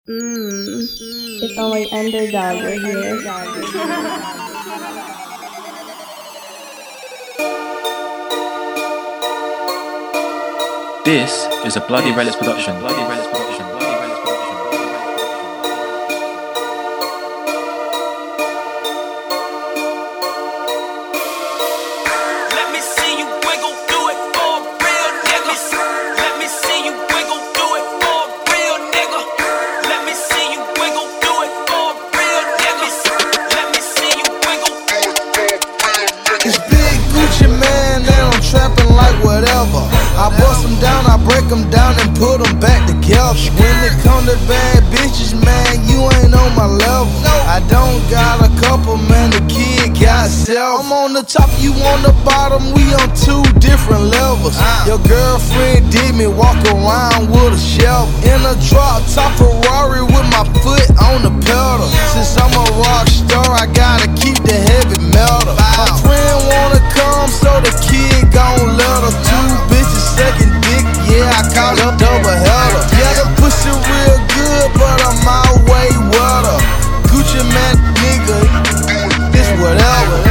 If only Underdog were here. This is a Bloody Relics production. Trapping like whatever. I bust them down, I break them down and put them back together. When it come to bad bitches, man, you ain't on my level. I don't got a couple, man, the kid got self. I'm on the top, you on the bottom, we on two different levels. Your girlfriend did me walk around with a shovel. In a drop top Ferrari with my foot on the pedal. Since I'm a rock star, I gotta keep the heavy metal. My friend wanna come, so the kid gon' let her. Two bitches sucking dick, yeah, I call it double header. Yeah, the pussy real good, but I'm my way with her. Gucci man, nigga, it's whatever.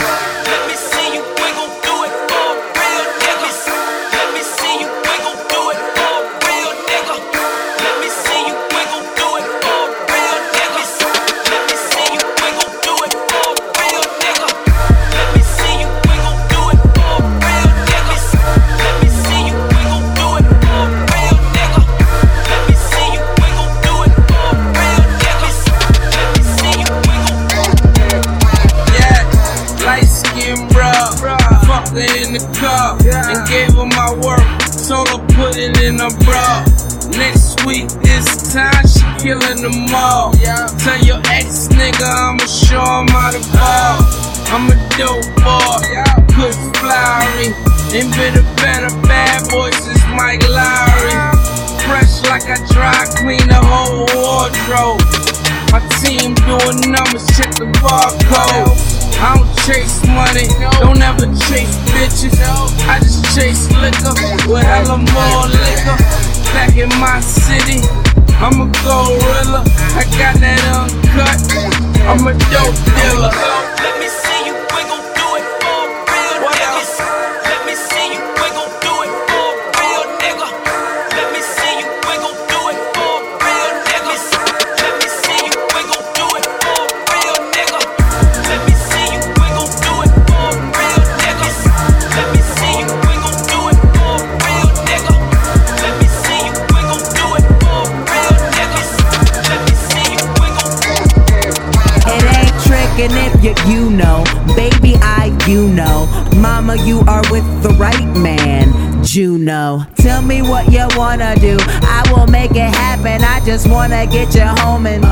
In the car and gave her my work, told her put it in her bra. Next week this time she killing them all. Tell your ex nigga I'ma show him how to ball. I'm a dope boy, push flowery, ain't been a better bad boy since Mike Lowry. Fresh like I dry clean the whole wardrobe. My team doing numbers, check the barcode. I don't chase money, don't ever chase bitches. I just chase liquor with hella more liquor. Back in my city, I'm a gorilla. I got that uncut, I'm a dope dealer. Let me see you wiggle, do it for real niggas. Let me see you wiggle, do it for real nigga. Let me see you wiggle, do it for real niggas. Let me see you wiggle, do it for real nigga. Let me see you wiggle, do it for real niggas. Let me see you wiggle, do it for real nigga. Let me see you wiggle, do it for real niggas. Let me see you wiggle. It ain't trickin' if you know, baby you know, mama you are with the right man, Juno. Tell me what you wanna do, I will make it happen. I just wanna get you home and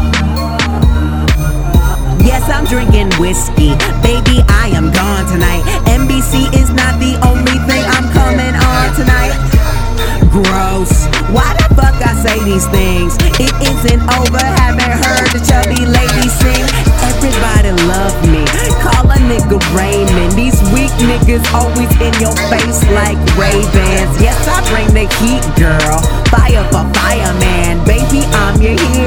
yes, I'm drinking whiskey, baby I am gone tonight. NBC is not the only thing I'm coming on tonight. Gross, why the fuck I say these things? It isn't over, haven't heard the chubby lady sing. Everybody love me, call a nigga Raymond. These weak niggas always in your face like Ray-Bans. Yes, I bring the heat, girl, fire for fireman. Baby, I'm your hero.